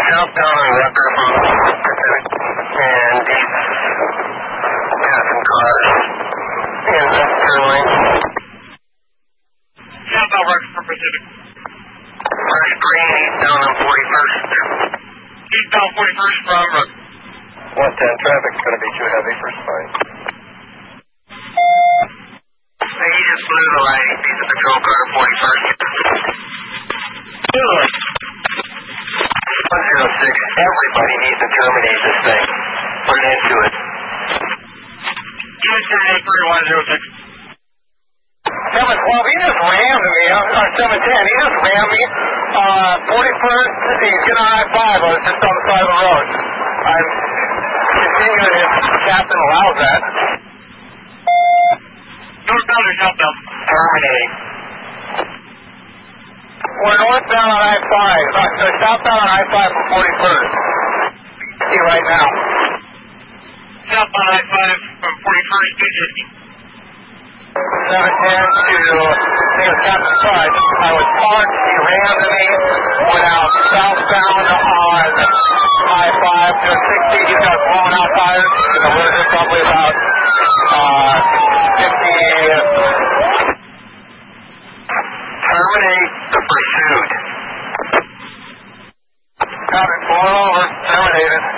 Southbound on Rucker from Pacific, and he's got some cars in the turn lane. Southbound Rucker from Pacific. Fresh green, eastbound on 41st. Eastbound 41st from Rucker. 110, traffic's going to be too heavy for spine. He just flew the right. He's a patrol car, 41st. 106, everybody needs to terminate this thing. Put an end to it. Unit terminate for 106. 712, he just rammed me, 710, he just rammed me. 41st, he's getting on I-5, I was just on the side of the road. I'm continuing if the captain allows that. Northbound or southbound? Terminating. We're northbound on I-5, southbound on I-5 from 41st. See right now. Southbound I-5 from 41st to 710 to near Captain Side. I was parked, he rammed me, went out southbound on I-5 to 60. He got blown out tires. The road is probably about 50. Terminate the pursuit. Got it, blown over, terminated.